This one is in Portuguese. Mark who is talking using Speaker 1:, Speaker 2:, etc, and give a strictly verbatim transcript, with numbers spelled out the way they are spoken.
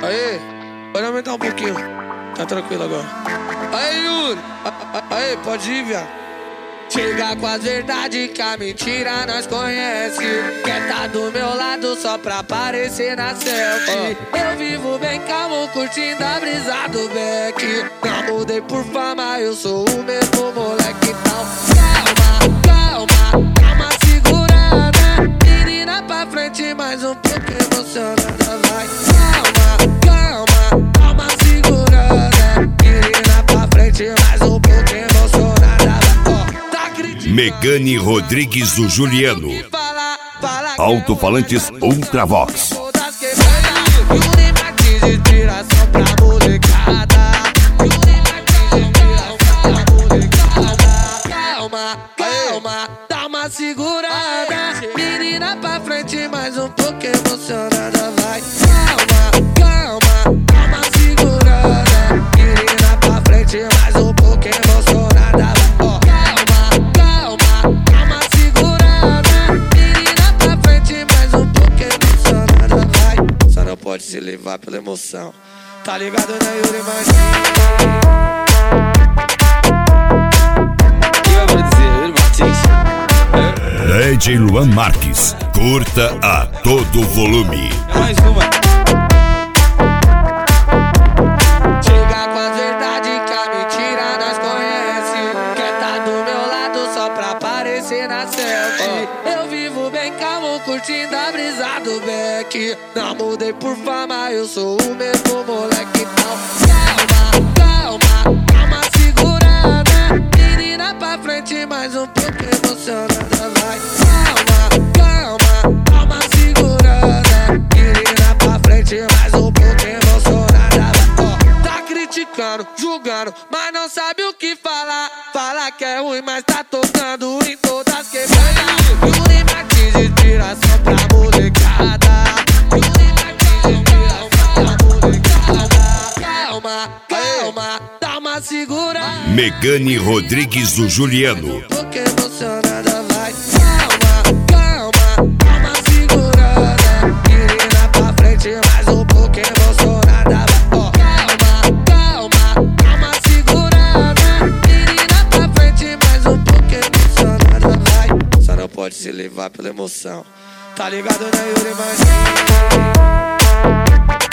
Speaker 1: Aê, pode aumentar um pouquinho. Tá tranquilo agora. Aê, Yuri. Aê, pode ir, viado. Chega com as verdades que a mentira nós conhece. Quer tá do meu lado só pra aparecer na selfie. oh. Eu vivo bem calmo, curtindo a brisa do Beck. Não mudei por fama, eu sou o mesmo moleque. Então calma, calma, calma, segurada. Menina pra frente, mais um pouco emocionada. Vai, calma, calma, calma, segurada. Menina pra frente, mais um pouco emocionada.
Speaker 2: Megane Rodrigues do Juliano. Alto-falantes Ultravox.
Speaker 1: Calma, calma, dá uma segurada. Menina pra frente, mais um pouco emocionada. Vai, calma, calma, dá uma segurada. Menina pra frente, mais um pouco emocionada. Ó, calma, calma, calma, segurada. Menina pra frente, mais um pouco emocionada. Vai, só não pode se levar pela emoção. Tá ligado, né, Yuri Martins?
Speaker 2: D J Luan Marques, curta a todo volume.
Speaker 1: Mais uma. Chega com a verdade que a mentira nós conhece. Quer tá do meu lado só pra aparecer na selfie. oh. Eu vivo bem calmo, curtindo a brisa do Beck. Não mudei por fama, eu sou o mesmo moleque. Então calma, calma, calma, segurada. Menina pra frente, mais um pouco emocionada. Vai, calma, calma, calma, segurada. Menina pra frente, mais um pouco emocionada. Ó, tá criticando, julgando, mas não sabe o que falar. Fala que é ruim, mas tá tocando em todas quebradas. Yuri Martins tira só pra molecada. Yuri Martins tira só pra molecada. Calma, calma, dá uma segurada.
Speaker 2: Megane Rodrigues do Juliano.
Speaker 1: Um pouco emocionada, vai. Calma, calma, calma, segurada. Menina pra frente, mais um pouco emocionada. Ó, calma, calma, calma, segurada. Menina pra frente, mais um pouco emocionada. Vai, só não pode se levar pela emoção. Tá ligado, né, Yuri Martins?